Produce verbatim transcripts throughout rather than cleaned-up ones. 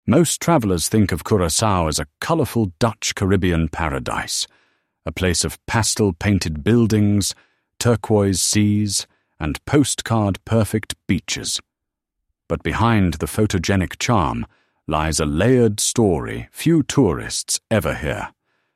Most travelers think of Curaçao as a colorful Dutch Caribbean paradise, a place of pastel-painted buildings, turquoise seas, and postcard-perfect beaches. But behind the photogenic charm lies a layered story few tourists ever hear.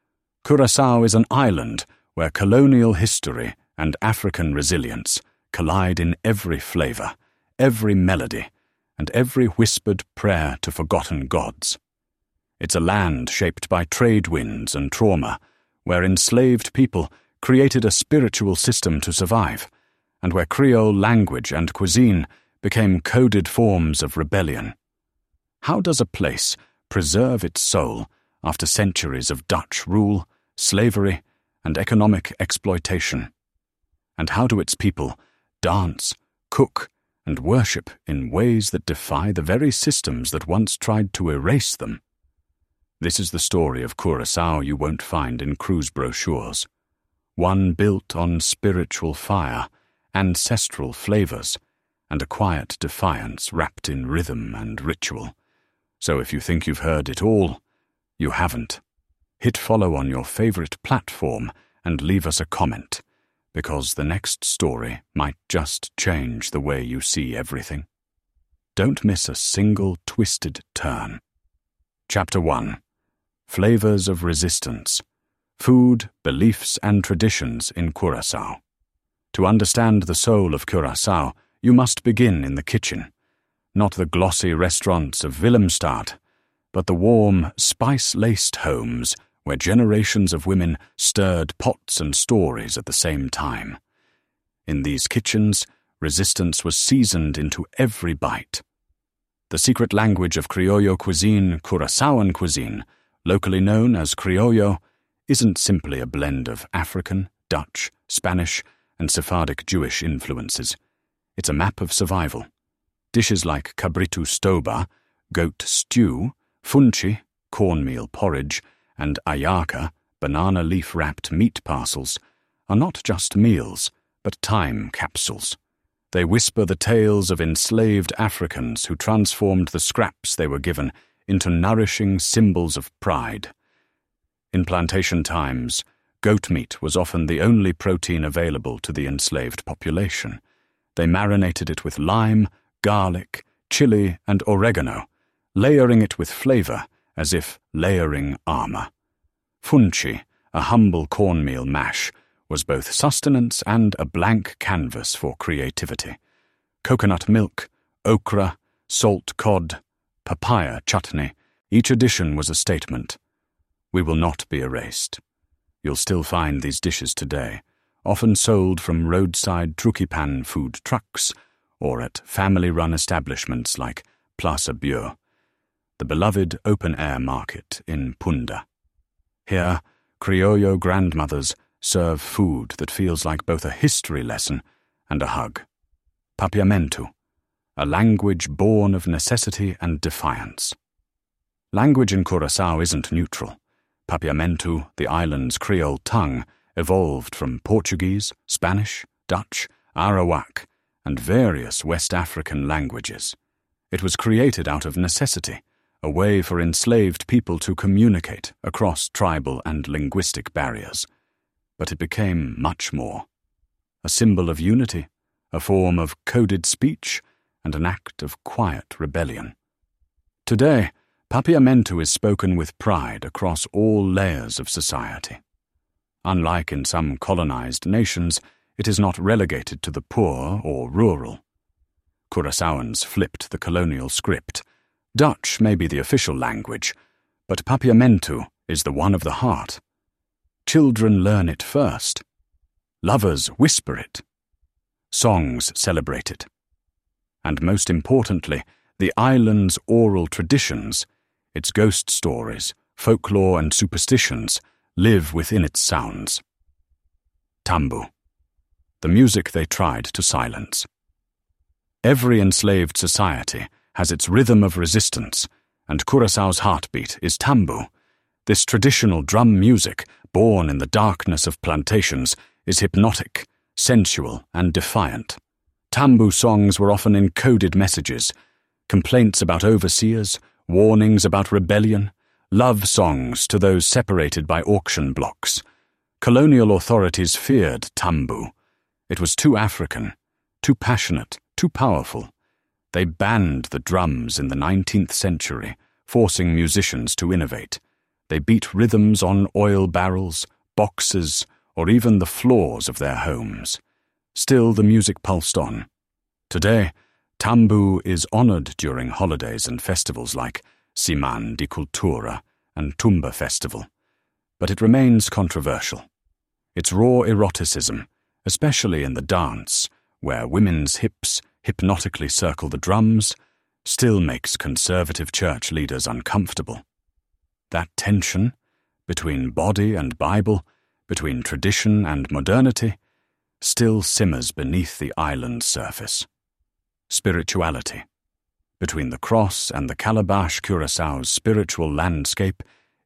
Curaçao is an island where colonial history and African resilience collide in every flavor, every melody, and every whispered prayer to forgotten gods. It's a land shaped by trade winds and trauma, where enslaved people created a spiritual system to survive, and where Creole language and cuisine became coded forms of rebellion. How does a place preserve its soul after centuries of Dutch rule, slavery, and economic exploitation? And how do its people dance, cook, and worship in ways that defy the very systems that once tried to erase them? This is the story of Curaçao you won't find in cruise brochures. One built on spiritual fire, ancestral flavors, and a quiet defiance wrapped in rhythm and ritual. So if you think you've heard it all, you haven't. Hit follow on your favorite platform and leave us a comment, because the next story might just change the way you see everything. Don't miss a single twisted turn. Chapter one. Flavors of Resistance. Food, Beliefs and Traditions in Curaçao. To understand the soul of Curaçao, you must begin in the kitchen. Not the glossy restaurants of Willemstad, but the warm, spice-laced homes where generations of women stirred pots and stories at the same time. In these kitchens, resistance was seasoned into every bite. The secret language of Criollo cuisine, Curaçaoan cuisine, locally known as Criollo, isn't simply a blend of African, Dutch, Spanish, and Sephardic Jewish influences. It's a map of survival. Dishes like cabrito stoba, goat stew, funchi, cornmeal porridge, and ayaka, banana leaf-wrapped meat parcels, are not just meals, but time capsules. They whisper the tales of enslaved Africans who transformed the scraps they were given into nourishing symbols of pride. In plantation times, goat meat was often the only protein available to the enslaved population. They marinated it with lime, garlic, chili, and oregano, layering it with flavor as if layering armor. Funchi, a humble cornmeal mash, was both sustenance and a blank canvas for creativity. Coconut milk, okra, salt cod, papaya chutney, each addition was a statement. We will not be erased. You'll still find these dishes today, often sold from roadside trukipan food trucks or at family-run establishments like Plaza Bio, the beloved open-air market in Punda. Here, Criollo grandmothers serve food that feels like both a history lesson and a hug. Papiamentu, a language born of necessity and defiance. Language in Curaçao isn't neutral. Papiamentu, the island's Creole tongue, evolved from Portuguese, Spanish, Dutch, Arawak, and various West African languages. It was created out of necessity, a way for enslaved people to communicate across tribal and linguistic barriers. But it became much more. A symbol of unity, a form of coded speech, and an act of quiet rebellion. Today, Papiamentu is spoken with pride across all layers of society. Unlike in some colonized nations, it is not relegated to the poor or rural. Curaçaoans flipped the colonial script. Dutch may be the official language, but Papiamentu is the one of the heart. Children learn it first. Lovers whisper it. Songs celebrate it. And most importantly, the island's oral traditions, its ghost stories, folklore and superstitions, live within its sounds. Tambu, the music they tried to silence. Every enslaved society has its rhythm of resistance, and Curaçao's heartbeat is tambu. This traditional drum music, born in the darkness of plantations, is hypnotic, sensual, and defiant. Tambu songs were often encoded messages, complaints about overseers, warnings about rebellion, love songs to those separated by auction blocks. Colonial authorities feared Tambu. It was too African, too passionate, too powerful. They banned the drums in the nineteenth century, forcing musicians to innovate. They beat rhythms on oil barrels, boxes, or even the floors of their homes. Still, the music pulsed on. Today, Tambu is honored during holidays and festivals like Siman di Cultura and Tumba Festival, but it remains controversial. Its raw eroticism, especially in the dance, where women's hips hypnotically circle the drums, still makes conservative church leaders uncomfortable. That tension between body and Bible, between tradition and modernity, still simmers beneath the island's surface. Spirituality. Between the cross and the calabash, Curaçao's spiritual landscape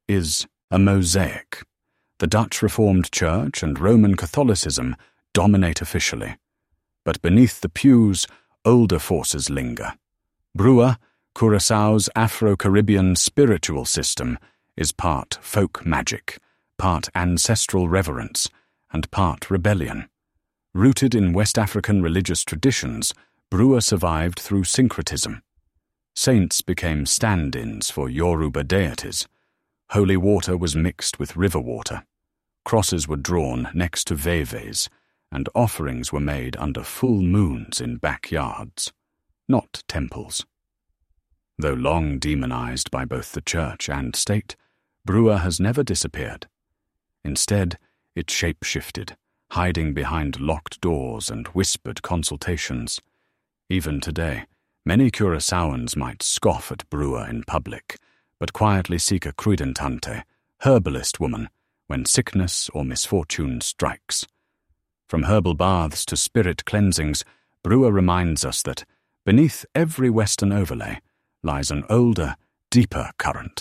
is a mosaic. The Dutch Reformed Church and Roman Catholicism dominate officially, but beneath the pews, older forces linger. Brua, Curaçao's Afro-Caribbean spiritual system, is part folk magic, part ancestral reverence, and part rebellion. Rooted in West African religious traditions, Brua survived through syncretism. Saints became stand-ins for Yoruba deities. Holy water was mixed with river water. Crosses were drawn next to veves, and offerings were made under full moons in backyards, not temples. Though long demonized by both the church and state, Brua has never disappeared. Instead, it shape-shifted, hiding behind locked doors and whispered consultations. Even today, many Curaçaoans might scoff at Brua in public, but quietly seek a Kruidentante, herbalist woman, when sickness or misfortune strikes. From herbal baths to spirit cleansings, Brua reminds us that beneath every Western overlay lies an older, deeper current.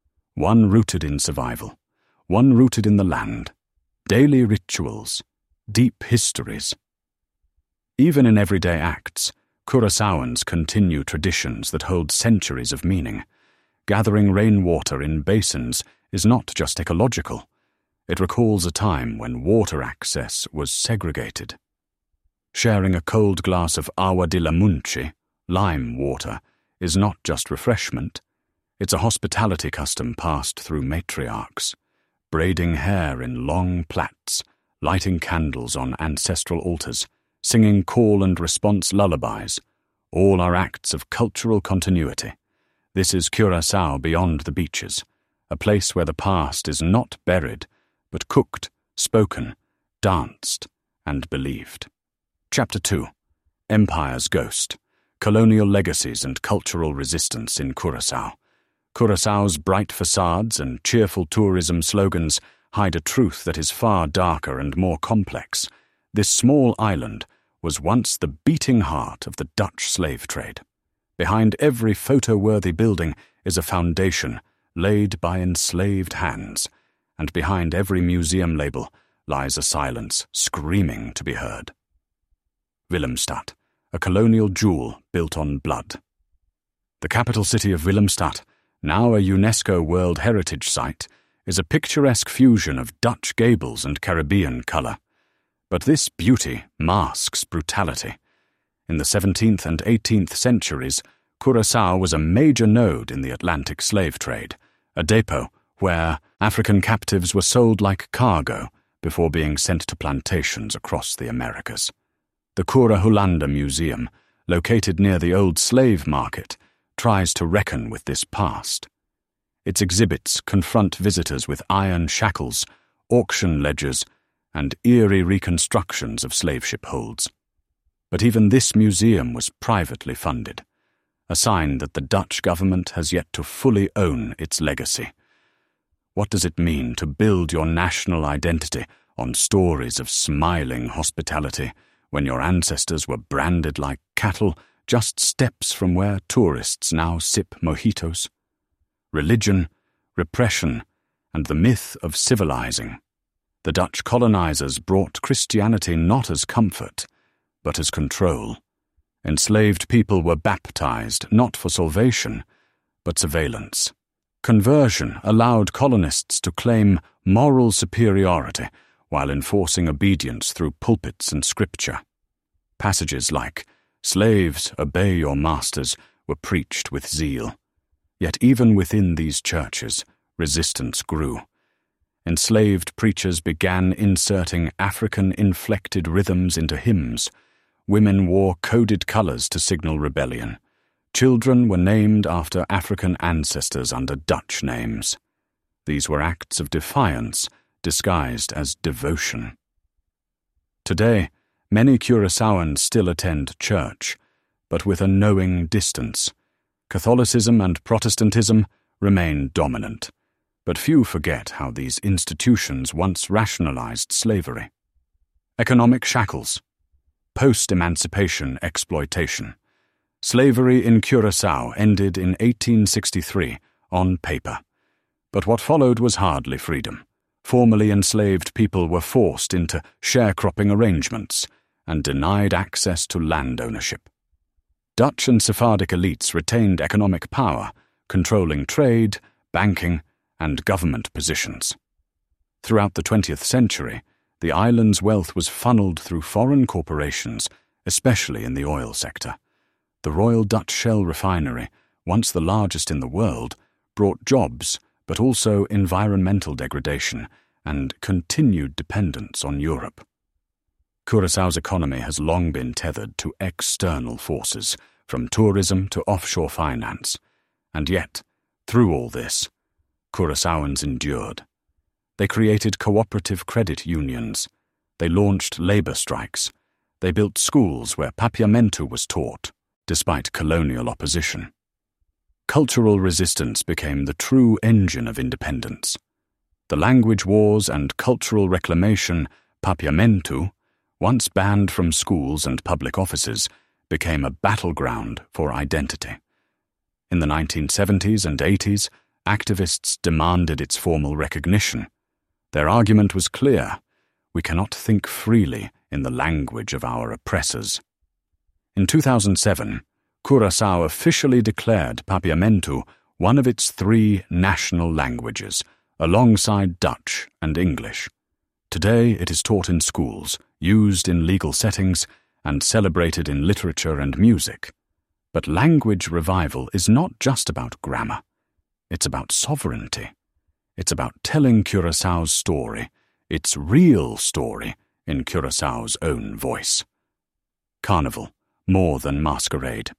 One rooted in survival, one rooted in the land, daily rituals, deep histories. Even in everyday acts, Curaçaoans continue traditions that hold centuries of meaning. Gathering rainwater in basins is not just ecological. It recalls a time when water access was segregated. Sharing a cold glass of agua de la munchi, lime water, is not just refreshment. It's a hospitality custom passed through matriarchs, braiding hair in long plaits, lighting candles on ancestral altars, singing call and response lullabies. All are acts of cultural continuity. This is Curaçao beyond the beaches, a place where the past is not buried, but cooked, spoken, danced, and believed. Chapter two. Empire's Ghost. Colonial Legacies and Cultural Resistance in Curaçao. Curaçao's bright facades and cheerful tourism slogans hide a truth that is far darker and more complex. This small island was once the beating heart of the Dutch slave trade. Behind every photo-worthy building is a foundation laid by enslaved hands, and behind every museum label lies a silence screaming to be heard. Willemstad, a colonial jewel built on blood. The capital city of Willemstad, now a UNESCO World Heritage Site, is a picturesque fusion of Dutch gables and Caribbean colour. But this beauty masks brutality. In the seventeenth and eighteenth centuries, Curaçao was a major node in the Atlantic slave trade, a depot where African captives were sold like cargo before being sent to plantations across the Americas. The Cura Hollanda Museum, located near the old slave market, tries to reckon with this past. Its exhibits confront visitors with iron shackles, auction ledgers, and eerie reconstructions of slave ship holds. But even this museum was privately funded, a sign that the Dutch government has yet to fully own its legacy. What does it mean to build your national identity on stories of smiling hospitality when your ancestors were branded like cattle just steps from where tourists now sip mojitos? Religion, repression, and the myth of civilizing. The Dutch colonizers brought Christianity not as comfort, but as control. Enslaved people were baptized not for salvation, but surveillance. Conversion allowed colonists to claim moral superiority while enforcing obedience through pulpits and scripture. Passages like, "Slaves, obey your masters," were preached with zeal. Yet even within these churches, resistance grew. Enslaved preachers began inserting African-inflected rhythms into hymns. Women wore coded colors to signal rebellion. Children were named after African ancestors under Dutch names. These were acts of defiance disguised as devotion. Today, many Curaçaoans still attend church, but with a knowing distance. Catholicism and Protestantism remain dominant, but few forget how these institutions once rationalized slavery. Economic shackles. Post-emancipation exploitation. Slavery in Curaçao ended in eighteen sixty-three, on paper. But what followed was hardly freedom. Formerly enslaved people were forced into sharecropping arrangements and denied access to land ownership. Dutch and Sephardic elites retained economic power, controlling trade, banking, and government positions. Throughout the twentieth century, the island's wealth was funneled through foreign corporations, especially in the oil sector. The Royal Dutch Shell Refinery, once the largest in the world, brought jobs, but also environmental degradation and continued dependence on Europe. Curaçao's economy has long been tethered to external forces, from tourism to offshore finance. And yet, through all this, Curaçaoans endured. They created cooperative credit unions. They launched labor strikes. They built schools where Papiamento was taught, despite colonial opposition. Cultural resistance became the true engine of independence. The language wars and cultural reclamation, Papiamento, once banned from schools and public offices, became a battleground for identity. In the nineteen seventies and eighties, activists demanded its formal recognition. Their argument was clear: we cannot think freely in the language of our oppressors. In two thousand seven, Curaçao officially declared Papiamento one of its three national languages, alongside Dutch and English. Today it is taught in schools, used in legal settings, and celebrated in literature and music. But language revival is not just about grammar. It's about sovereignty. It's about telling Curaçao's story, its real story, in Curaçao's own voice. Carnival, more than masquerade.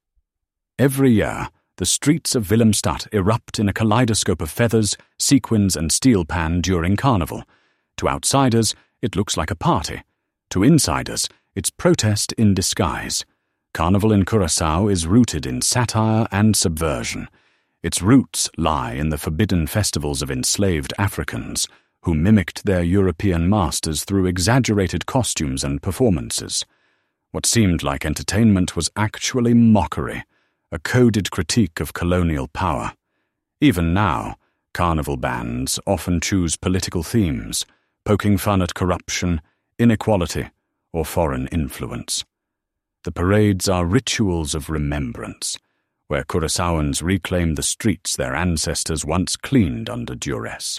Every year, the streets of Willemstad erupt in a kaleidoscope of feathers, sequins, and steel pan during Carnival. To outsiders, it looks like a party. To insiders, it's protest in disguise. Carnival in Curaçao is rooted in satire and subversion. Its roots lie in the forbidden festivals of enslaved Africans, who mimicked their European masters through exaggerated costumes and performances. What seemed like entertainment was actually mockery, a coded critique of colonial power. Even now, carnival bands often choose political themes, poking fun at corruption, inequality, or foreign influence. The parades are rituals of remembrance, where Curaçaoans reclaim the streets their ancestors once cleaned under duress.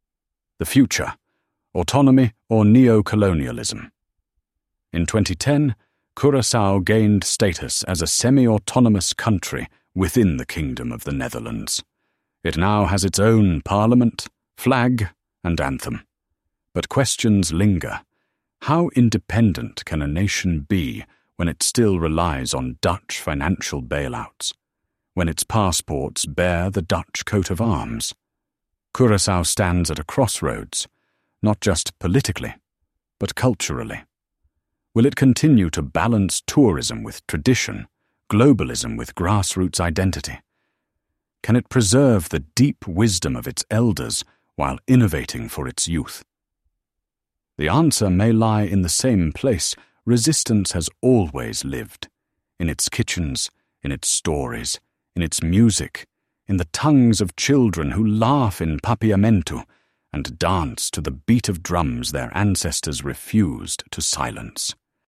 The future: autonomy or neo-colonialism. In twenty ten, Curaçao gained status as a semi-autonomous country within the Kingdom of the Netherlands. It now has its own parliament, flag, and anthem. But questions linger. How independent can a nation be when it still relies on Dutch financial bailouts, when its passports bear the Dutch coat of arms? Curaçao stands at a crossroads, not just politically, but culturally. Will it continue to balance tourism with tradition, globalism with grassroots identity? Can it preserve the deep wisdom of its elders while innovating for its youth? The answer may lie in the same place resistance has always lived, in its kitchens, in its stories, in its music, in the tongues of children who laugh in Papiamento and dance to the beat of drums their ancestors refused to silence.